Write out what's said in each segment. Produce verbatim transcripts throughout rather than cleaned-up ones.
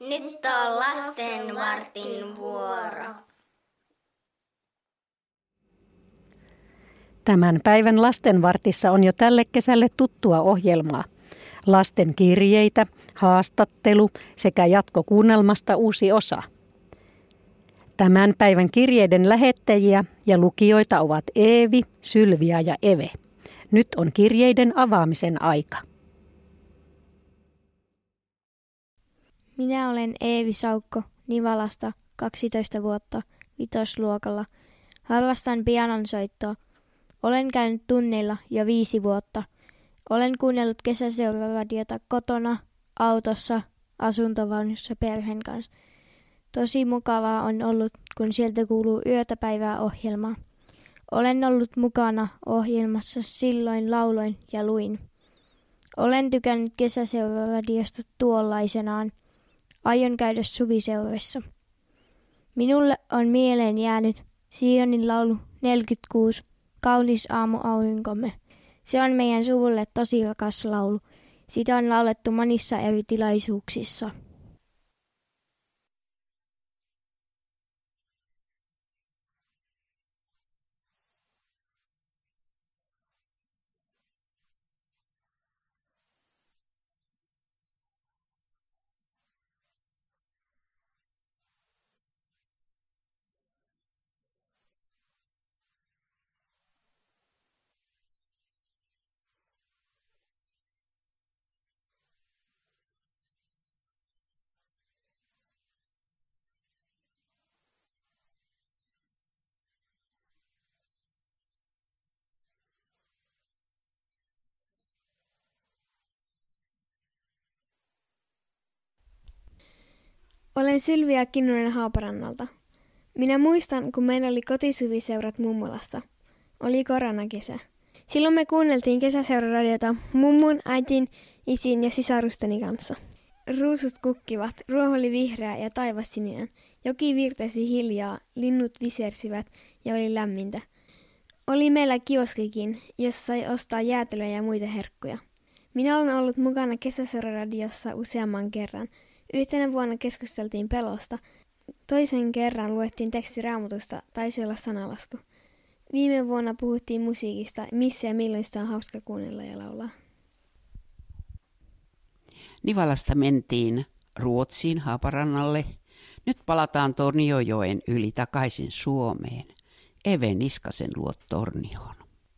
Nyt on lasten vartin vuoro. Tämän päivän lastenvartissa on jo tälle kesälle tuttua ohjelmaa. Lasten kirjeitä, haastattelu sekä jatkokuunnelmasta uusi osa. Tämän päivän kirjeiden lähettäjiä ja lukijoita ovat Eevi, Sylvia ja Eve. Nyt on kirjeiden avaamisen aika. Minä olen Eevi Saukko Nivalasta, kaksitoista vuotta, vitosluokalla. Harrastan pianonsoittoa. Olen käynyt tunneilla jo viisi vuotta. Olen kuunnellut kesäseuraradiota kotona, autossa, asuntovaunussa perheen kanssa. Tosi mukavaa on ollut, kun sieltä kuuluu yötä päivää ohjelmaa. Olen ollut mukana ohjelmassa silloin lauloin ja luin. Olen tykännyt kesäseuraradiosta tuollaisenaan. Aion käydä suviseuroissa. Minulle on mieleen jäänyt Sionin laulu neljäkymmentäkuusi, Kaunis aamu aurinkomme. Se on meidän suvulle tosi rakas laulu. Sitä on laulettu monissa eri tilaisuuksissa. Olen Sylvia Kinnunen Haaparannalta. Minä muistan, kun meillä oli kotisuviseurat mummolassa. Oli koronakesä. Silloin me kuunneltiin kesäseuraradiota mummun, äitin, isin ja sisarusteni kanssa. Ruusut kukkivat, ruoho oli vihreä ja taivas sininen. Joki virtasi hiljaa, linnut visersivät ja oli lämmintä. Oli meillä kioskikin, jossa sai ostaa jäätelöä ja muita herkkuja. Minä olen ollut mukana kesäseuraradiossa useamman kerran. Yhtenä vuonna keskusteltiin pelosta. Toisen kerran luettiin teksti Raamatusta, taisi olla sanalasku. Viime vuonna puhuttiin musiikista, missä ja milloin sitä on hauska kuunnella ja laulaa. Nivalasta mentiin Ruotsiin Haaparannalle. Nyt palataan Torniojoen yli takaisin Suomeen. Eve Niskasen luo Tornioon.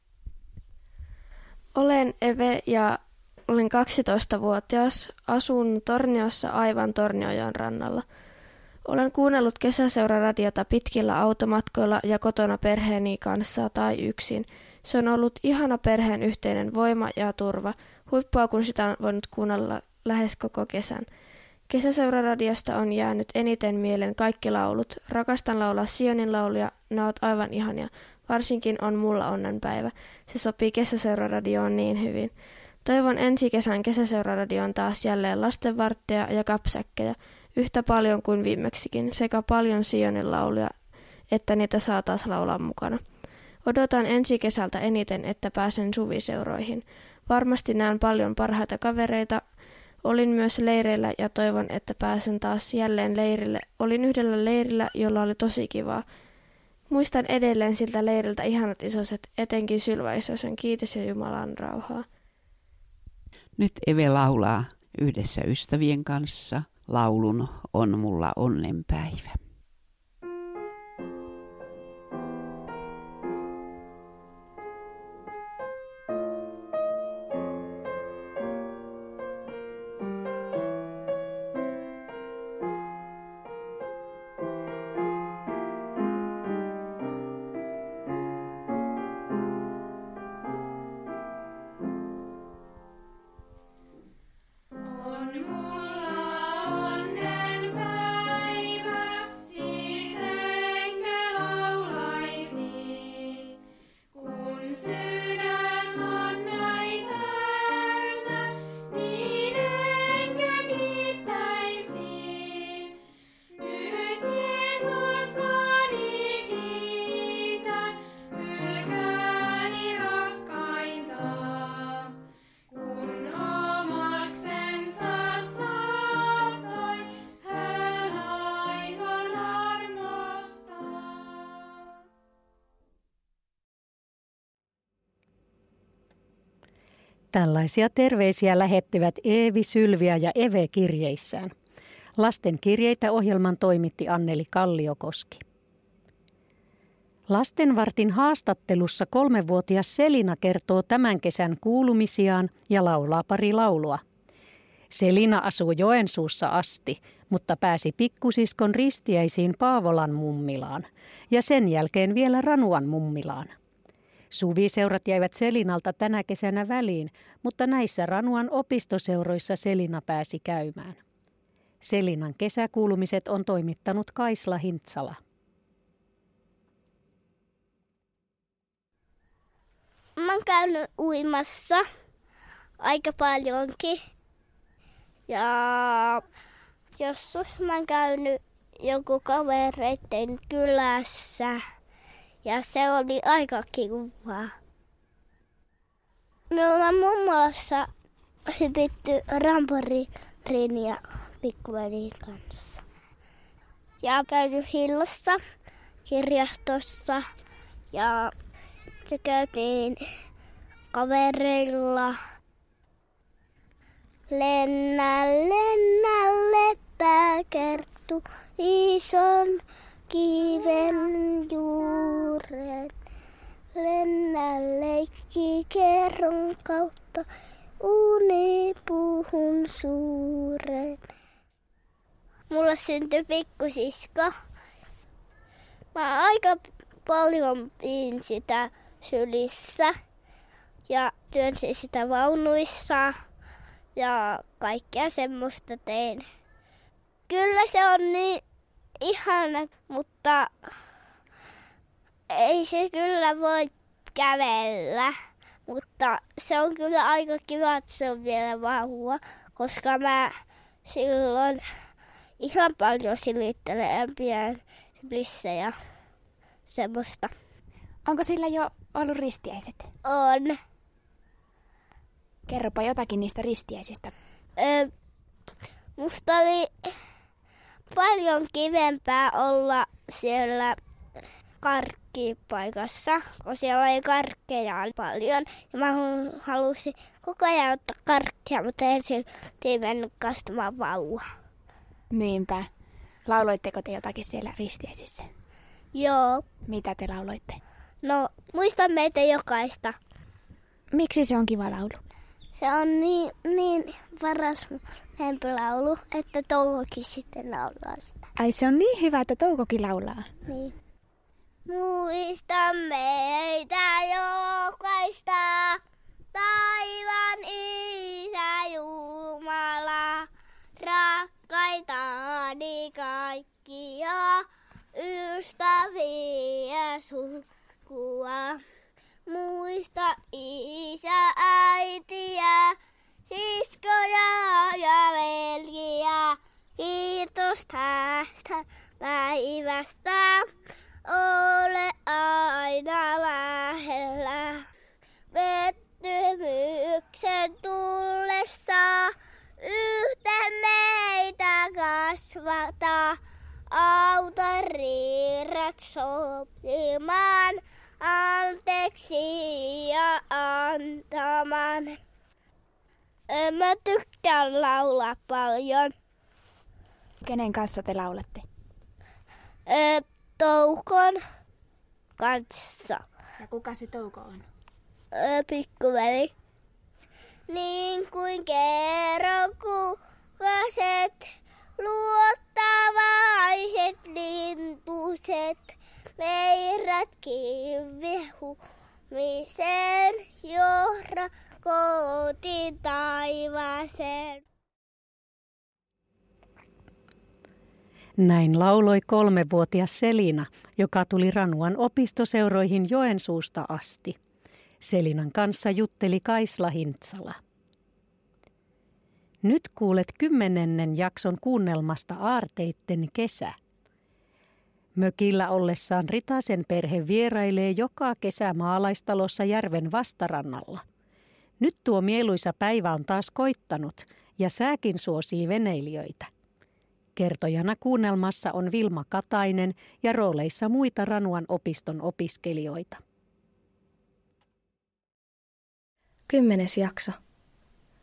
Olen Eve ja olen kaksitoistavuotias. Asun Torniossa aivan Torniojoen rannalla. Olen kuunnellut kesäseuraradiota pitkillä automatkoilla ja kotona perheeni kanssa tai yksin. Se on ollut ihana perheen yhteinen voima ja turva. Huippua, kun sitä on voinut kuunnella lähes koko kesän. Kesäseuraradiosta on jäänyt eniten mieleen kaikki laulut. Rakastan laulaa Sionin lauluja, ne ovat aivan ihania. Varsinkin On mulla onnenpäivä. Se sopii kesäseuraradioon niin hyvin. Toivon ensi kesän kesäseuraradioon taas jälleen lastenvartteja ja kapsäkkejä, yhtä paljon kuin viimeksikin, sekä paljon Sionin lauluja, että niitä saa taas laulaa mukana. Odotan ensi kesältä eniten, että pääsen suviseuroihin. Varmasti näen paljon parhaita kavereita. Olin myös leireillä ja toivon, että pääsen taas jälleen leirille. Olin yhdellä leirillä, jolla oli tosi kivaa. Muistan edelleen siltä leiriltä ihanat isoset, etenkin Sylvä isosen. Kiitos ja Jumalan rauhaa. Nyt Eve laulaa yhdessä ystävien kanssa laulun On mulla onnenpäivä. On mulla onnenpäivä. Tällaisia terveisiä lähettivät Eevi, Sylvia ja Eve kirjeissään. Lasten kirjeitä ohjelman toimitti Anneli Kalliokoski. Lastenvartin haastattelussa kolmevuotias Selina kertoo tämän kesän kuulumisiaan ja laulaa pari laulua. Selina asuu Joensuussa asti, mutta pääsi pikkusiskon ristiäisiin Paavolan mummilaan ja sen jälkeen vielä Ranuan mummilaan. Suviseurat jäivät Selinalta tänä kesänä väliin, mutta näissä Ranuan opistoseuroissa Selina pääsi käymään. Selinan kesäkuulumiset on toimittanut Kaisla Hintsala. Mä oon käynyt uimassa aika paljonkin. Ja joskus mä oon käynyt jonkun kavereiden kylässä. Ja se oli aika kivaa. Me ollaan mummolassa hypitty ramporin ja pikkuvelin kanssa. Ja käyty Hillassa, kirjastossa ja se käytiin kavereilla. Lennä, lennä, leppää kerttu ison kiven juuren. Lennä leikki kerron kautta unipuhun suuren. Mulla syntyi pikkusisko. Mä aika paljon pidin sitä sylissä ja työnsin sitä vaunuissa ja kaikkea semmoista tein. Kyllä se on niin ihana, mutta ei se kyllä voi kävellä. Mutta se on kyllä aika kiva, että se on vielä vauva, koska mä silloin ihan paljon silittelen ja pidän sylissä ja semmoista. Onko sillä jo ollut ristiäiset? On. Kerropa jotakin niistä ristiäisistä. Ö, musta oli paljon kivempää olla siellä karkkipaikassa, kun siellä oli karkkeja paljon. Ja mä halusin koko ajan ottaa karkkia, mutta ensin ei mennyt kastamaan vauva. Niinpä. Lauloitteko te jotakin siellä ristiäisissä? Joo. Mitä te lauloitte? No, muistan meitä jokaista. Miksi se on kiva laulu? Se on niin, niin paras lempilaulu, että Toukokin sitten laulaa sitä. Ai se on niin hyvä, että Toukokin laulaa. Niin. Muista meitä jokaista, taivaan Isä Jumala, rakkaitani kaikkia, ystäviä sukua. Muista isä, äitiä, siskoja ja veljiä. Kiitos tästä päivästä, ole aina lähellä. Pettymyksen tullessa yhteen meitä kasvata. Auta riirat sopimaan, anteeksi ja antamaan. Mä tykkään laulaa paljon. Kenen kanssa te laulatte? Ö, Toukon kanssa. Ja kuka se Touko on? Ö, pikkuveli. Niin kuin kerrokukaset, luottavaiset lintuset, meirät kivihumiseen johda kotiin taivaaseen. Näin lauloi kolmevuotias Selina, joka tuli Ranuan opistoseuroihin Joensuusta asti. Selinan kanssa jutteli Kaisla Hintsala. Nyt kuulet kymmenennen jakson kuunnelmasta Aarteitten kesä. Mökillä ollessaan Ritasen perhe vierailee joka kesä maalaistalossa järven vastarannalla. Nyt tuo mieluisa päivä on taas koittanut ja sääkin suosii veneilijöitä. Kertojana kuunnelmassa on Vilma Katainen ja rooleissa muita Ranuan opiston opiskelijoita. Kymmenes jakso.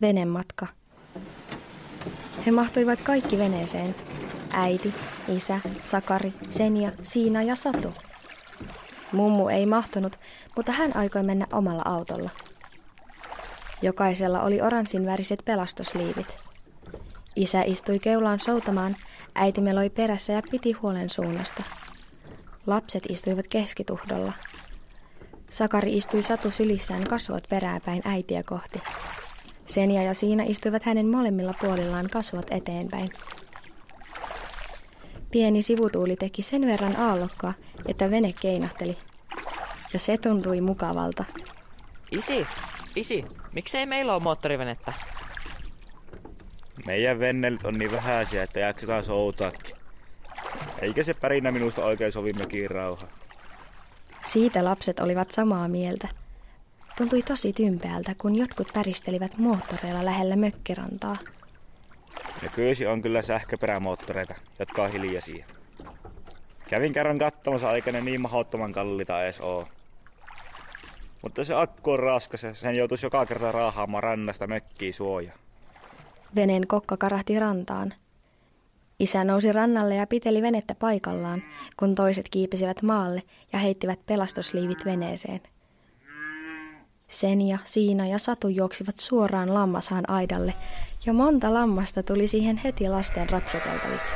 Venematka. He mahtuivat kaikki veneeseen. Äiti, isä, Sakari, Senja, Siina ja Satu. Mummu ei mahtunut, mutta hän aikoi mennä omalla autolla. Jokaisella oli oranssin väriset pelastusliivit. Isä istui keulaan soutamaan, äiti meloi perässä ja piti huolen suunnasta. Lapset istuivat keskituhdolla. Sakari istui Satu sylissään kasvot peräänpäin äitiä kohti. Senja ja Siina istuivat hänen molemmilla puolillaan kasvot eteenpäin. Pieni sivutuuli teki sen verran aallokkoa, että vene keinahteli. Ja se tuntui mukavalta. Isi, isi, miksei meillä ole moottorivenettä? Meidän vennelit on niin vähäisiä, että jaksetaan soutaakin. Eikä se pärinä minusta oikein sovi mökiin rauha. Siitä lapset olivat samaa mieltä. Tuntui tosi tympeältä, kun jotkut päristelivät moottoreilla lähellä mökkirantaa. Nykyisin on kyllä sähköperämoottoreita, jotka on hiljaisia. Kävin kerran katsomassa aikana niin mahdottoman kalliita edes oo. Mutta se akku on raskas ja sen joutuisi joka kerta raahaamaan rannasta mökkiin suojaa. Veneen kokka karahti rantaan. Isä nousi rannalle ja piteli venettä paikallaan, kun toiset kiipisivät maalle ja heittivät pelastusliivit veneeseen. Senja, Siina ja Satu juoksivat suoraan lammashaan aidalle, ja monta lammasta tuli siihen heti lasten rapsuteltaviksi.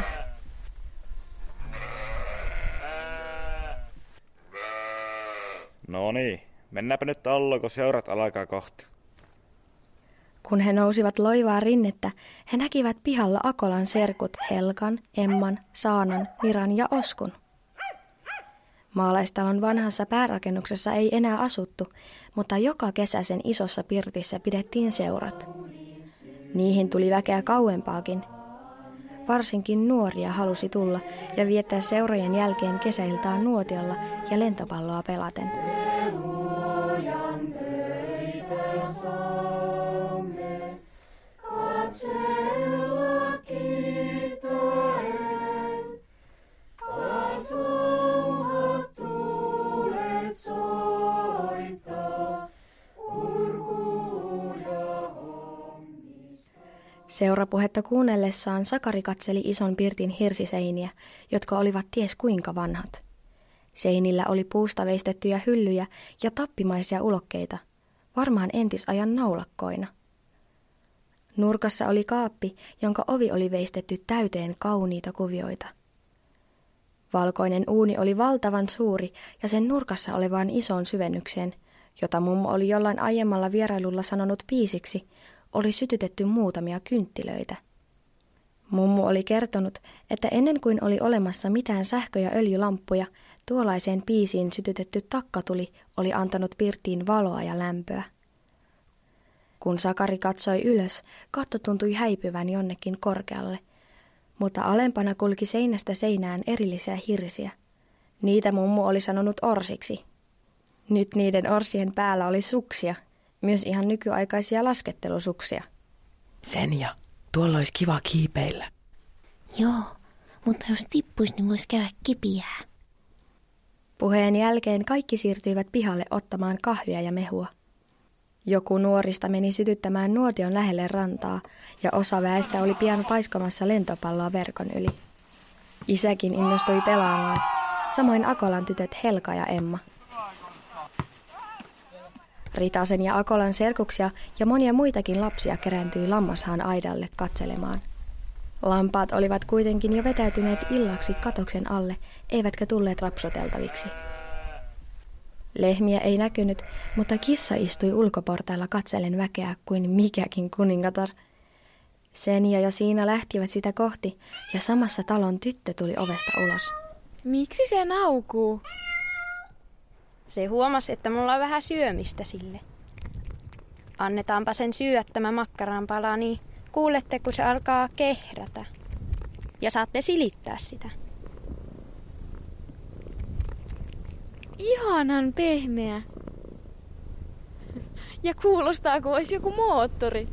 No niin, mennäänpä nyt talloon, kun seurat alkaa kohta. Kun he nousivat loivaa rinnettä, he näkivät pihalla Akolan serkut Helkan, Emman, Saanan, Miran ja Oskun. Maalaistalon vanhassa päärakennuksessa ei enää asuttu, mutta joka kesä sen isossa pirtissä pidettiin seurat. Niihin tuli väkeä kauempaakin. Varsinkin nuoria halusi tulla ja viettää seurojen jälkeen kesäiltaan nuotiolla ja lentopalloa pelaten. Seurapuhetta kuunnellessaan Sakari katseli ison pirtin hirsiseiniä, jotka olivat ties kuinka vanhat. Seinillä oli puusta veistettyjä hyllyjä ja tappimaisia ulokkeita, varmaan entisajan naulakkoina. Nurkassa oli kaappi, jonka ovi oli veistetty täyteen kauniita kuvioita. Valkoinen uuni oli valtavan suuri ja sen nurkassa olevaan isoon syvennykseen, jota mummo oli jollain aiemmalla vierailulla sanonut piisiksi, oli sytytetty muutamia kynttilöitä. Mummu oli kertonut, että ennen kuin oli olemassa mitään sähkö- ja öljylamppuja, tuollaiseen piisiin sytytetty takkatuli oli antanut pirttiin valoa ja lämpöä. Kun Sakari katsoi ylös, katto tuntui häipyvän jonnekin korkealle, mutta alempana kulki seinästä seinään erillisiä hirsiä. Niitä mummu oli sanonut orsiksi. Nyt niiden orsien päällä oli suksia, myös ihan nykyaikaisia laskettelusuksia. Senja, tuolla olisi kiva kiipeillä. Joo, mutta jos tippuisi, niin voisi käydä kipiää. Puheen jälkeen kaikki siirtyivät pihalle ottamaan kahvia ja mehua. Joku nuorista meni sytyttämään nuotion lähelle rantaa, ja osa väestä oli pian paiskomassa lentopalloa verkon yli. Isäkin innostui pelaamaan, samoin Akolan tytöt Helka ja Emma. Ritasen ja Akolan serkuksia ja monia muitakin lapsia kerääntyi lammashaan aidalle katselemaan. Lampaat olivat kuitenkin jo vetäytyneet illaksi katoksen alle, eivätkä tulleet rapsuteltaviksi. Lehmiä ei näkynyt, mutta kissa istui ulkoportailla katsellen väkeä kuin mikäkin kuningatar. Senja ja Siina lähtivät sitä kohti, ja samassa talon tyttö tuli ovesta ulos. Miksi se naukuu? Se huomasi, että mulla on vähän syömistä sille. Annetaanpa sen syödä tämä makkaranpala, niin kuulette, kun se alkaa kehrätä. Ja saatte silittää sitä. Ihanan pehmeä. Ja kuulostaa, kuin olisi joku moottori.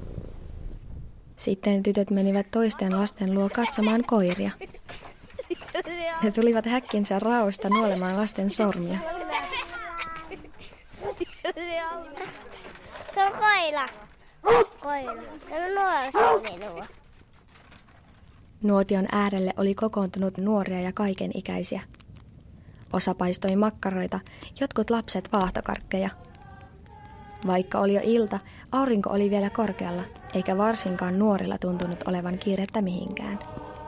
Sitten tytöt menivät toisten lasten luo katsomaan koiria. Ne tulivat häkkinsä raosta nuolemaan lasten sormia. Se on koira. Koira. Ja nuorasi minua. Nuotion äärelle oli kokoontunut nuoria ja kaikenikäisiä. Osa paistoi makkaroita, jotkut lapset vaahtokarkkeja. Vaikka oli jo ilta, aurinko oli vielä korkealla, eikä varsinkaan nuorilla tuntunut olevan kiirettä mihinkään.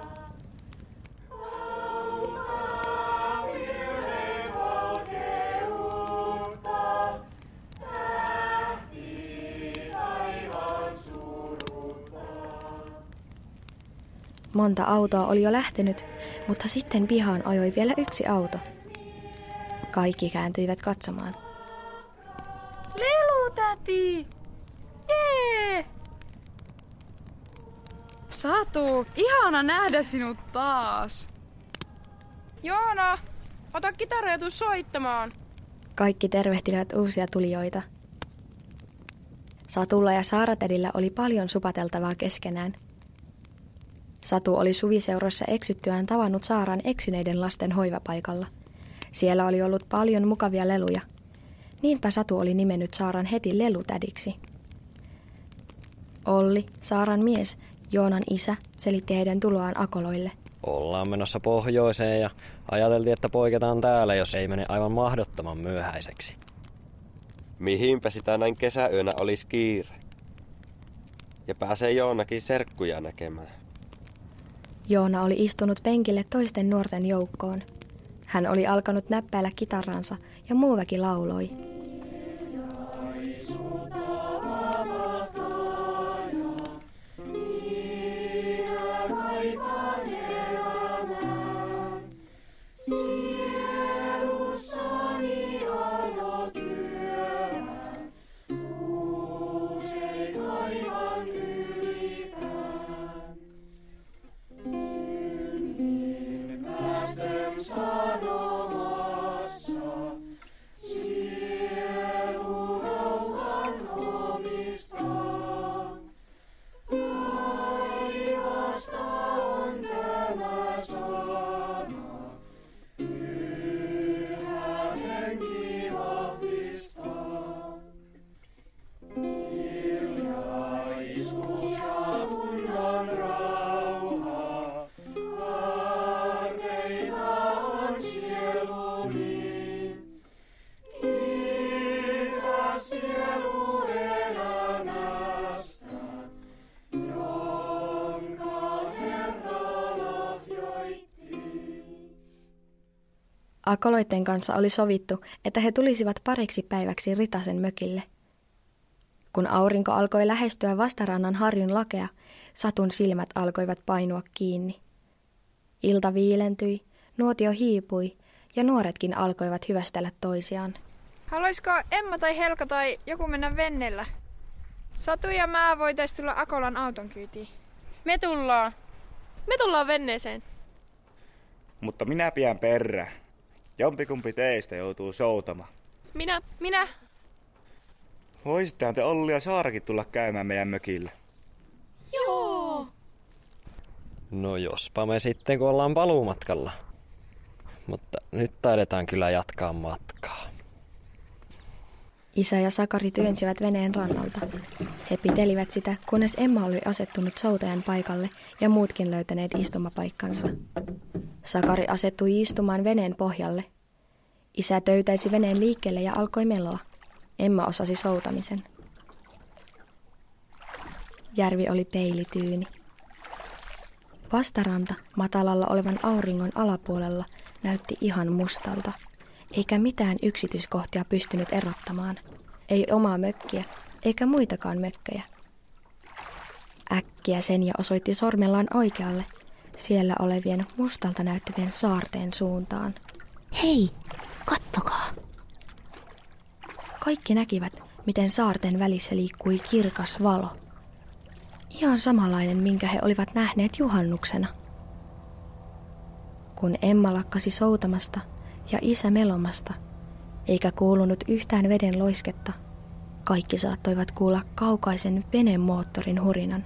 Monta autoa oli jo lähtenyt, mutta sitten pihaan ajoi vielä yksi auto. Kaikki kääntyivät katsomaan. Lelutäti! Jee! Satu, ihana nähdä sinut taas. Joona, ota kitara ja tuu soittamaan. Kaikki tervehtivät uusia tulijoita. Satulla ja Saaratädillä oli paljon supateltavaa keskenään. Satu oli suviseurossa eksyttyään tavannut Saaran eksyneiden lasten hoivapaikalla. Siellä oli ollut paljon mukavia leluja. Niinpä Satu oli nimennyt Saaran heti lelutädiksi. Olli, Saaran mies, Joonan isä, selitti heidän tuloaan Akoloille. Ollaan menossa pohjoiseen ja ajateltiin, että poiketaan täällä, jos ei mene aivan mahdottoman myöhäiseksi. Mihinpä sitä näin kesäyönä olisi kiire? Ja pääsee Joonakin serkkuja näkemään. Joona oli istunut penkille toisten nuorten joukkoon. Hän oli alkanut näppäillä kitaransa ja muu väki lauloi. Akoloitten kanssa oli sovittu, että he tulisivat pariksi päiväksi Ritasen mökille. Kun aurinko alkoi lähestyä vastarannan harjun lakea, Satun silmät alkoivat painua kiinni. Ilta viilentyi, nuotio hiipui ja nuoretkin alkoivat hyvästellä toisiaan. Haluaisiko Emma tai Helka tai joku mennä veneellä? Satu ja mä voitais tulla Akolan auton kyytiin. Me tullaan. Me tullaan venneeseen. Mutta minä pian perään. Jompikumpi teistä joutuu soutamaan. Minä. Minä. Voisittehan te Olli ja Saarakin tulla käymään meidän mökillä? Joo. No jospa me sitten, kun ollaan paluumatkalla. Mutta nyt taidetaan kyllä jatkaa matkaa. Isä ja Sakari työnsivät veneen rannalta. He pitelivät sitä, kunnes Emma oli asettunut soutajan paikalle ja muutkin löytäneet istumapaikkansa. Sakari asettui istumaan veneen pohjalle. Isä töytäisi veneen liikkeelle ja alkoi meloa. Emma osasi soutamisen. Järvi oli peilityyni. Vastaranta matalalla olevan auringon alapuolella näytti ihan mustalta, eikä mitään yksityiskohtia pystynyt erottamaan. Ei omaa mökkiä, eikä muitakaan mökkejä. Äkkiä Senja osoitti sormellaan oikealle, siellä olevien mustalta näyttävien saarten suuntaan. Hei, kattokaa! Kaikki näkivät, miten saarten välissä liikkui kirkas valo. Ihan samanlainen, minkä he olivat nähneet juhannuksena. Kun Emma lakkasi soutamasta ja isä melomasta, eikä kuulunut yhtään veden loisketta, kaikki saattoivat kuulla kaukaisen veneen moottorin hurinan.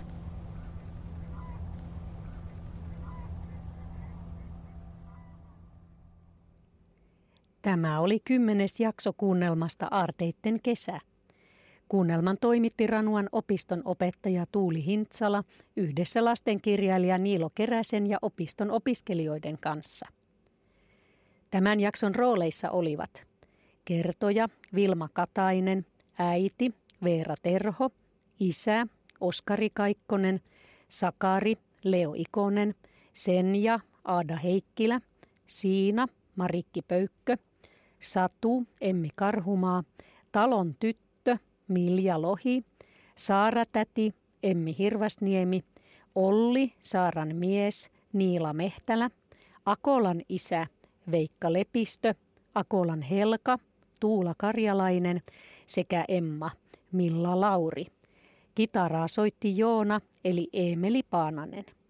Tämä oli kymmenes jakso kuunnelmasta Aarteitten kesä. Kuunnelman toimitti Ranuan opiston opettaja Tuuli Hintsala yhdessä lastenkirjailija Niilo Keräsen ja opiston opiskelijoiden kanssa. Tämän jakson rooleissa olivat kertoja Vilma Katainen, äiti Veera Terho, isä Oskari Kaikkonen, Sakari Leo Ikonen, Senja Aada Heikkilä, Siina Marikki Pöykkö, Satu Emmi Karhumaa, talon tyttö Milja Lohi, Saara-täti Emmi Hirvasniemi, Olli Saaran mies Niila Mehtälä, Akolan isä Veikka Lepistö, Akolan Helka Tuula Karjalainen sekä Emma Milla Lauri. Kitaraa soitti Joona eli Eemeli Paananen.